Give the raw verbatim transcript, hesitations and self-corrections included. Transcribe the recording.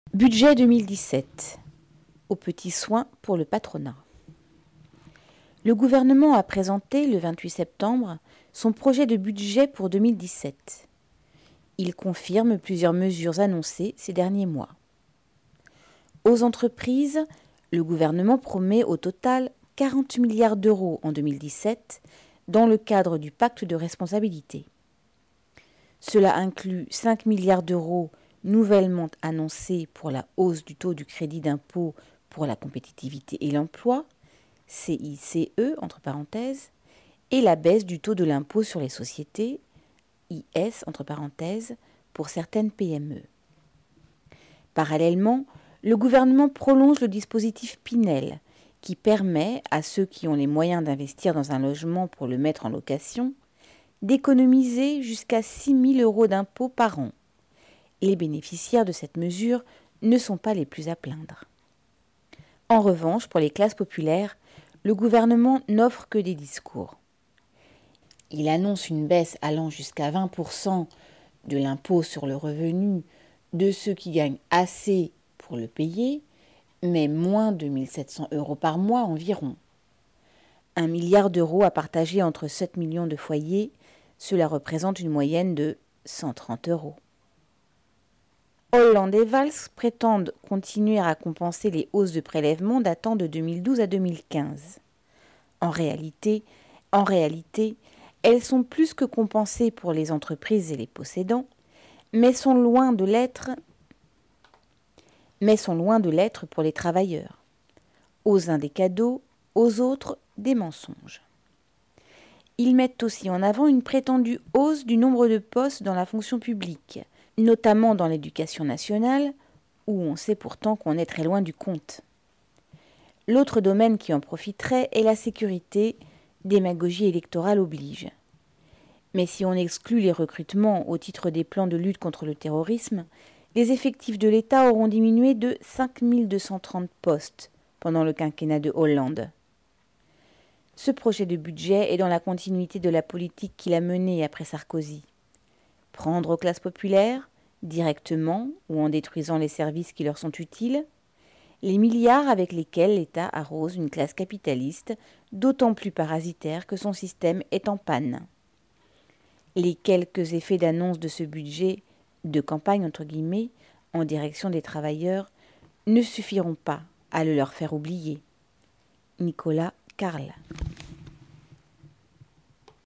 Budget deux mille dix-sept. Aux petits soins pour le patronat. Le gouvernement a présenté le vingt-huit septembre son projet de budget pour deux mille dix-sept. Il confirme plusieurs mesures annoncées ces derniers mois. Aux entreprises, le gouvernement promet au total quarante milliards d'euros en deux mille dix-sept dans le cadre du pacte de responsabilité. Cela inclut cinq milliards d'euros nouvellement annoncés pour la hausse du taux du crédit d'impôt pour la compétitivité et l'emploi, C I C E entre parenthèses, et la baisse du taux de l'impôt sur les sociétés, I S entre parenthèses, pour certaines P M E. Parallèlement, le gouvernement prolonge le dispositif Pinel, qui permet à ceux qui ont les moyens d'investir dans un logement pour le mettre en location d'économiser jusqu'à six mille euros d'impôts par an. Les bénéficiaires de cette mesure ne sont pas les plus à plaindre. En revanche, pour les classes populaires, le gouvernement n'offre que des discours. Il annonce une baisse allant jusqu'à vingt pour cent de l'impôt sur le revenu de ceux qui gagnent assez pour le payer, mais moins de mille sept cents euros par mois environ. Un milliard d'euros à partager entre sept millions de foyers, cela représente une moyenne de cent trente euros. Hollande et Valls prétendent continuer à compenser les hausses de prélèvements datant de deux mille douze à deux mille quinze. En réalité, en réalité, elles sont plus que compensées pour les entreprises et les possédants, mais sont loin de l'être, mais sont loin de l'être pour les travailleurs. Aux uns des cadeaux, aux autres des mensonges. Ils mettent aussi en avant une prétendue hausse du nombre de postes dans la fonction publique, notamment dans l'éducation nationale, où on sait pourtant qu'on est très loin du compte. L'autre domaine qui en profiterait est la sécurité, démagogie électorale oblige. Mais si on exclut les recrutements au titre des plans de lutte contre le terrorisme, les effectifs de l'État auront diminué de cinq mille deux cent trente postes pendant le quinquennat de Hollande. Ce projet de budget est dans la continuité de la politique qu'il a menée après Sarkozy. Prendre aux classes populaires, directement ou en détruisant les services qui leur sont utiles, les milliards avec lesquels l'État arrose une classe capitaliste d'autant plus parasitaire que son système est en panne. Les quelques effets d'annonce de ce budget de campagne entre guillemets en direction des travailleurs ne suffiront pas à le leur faire oublier. Nicolas Carle.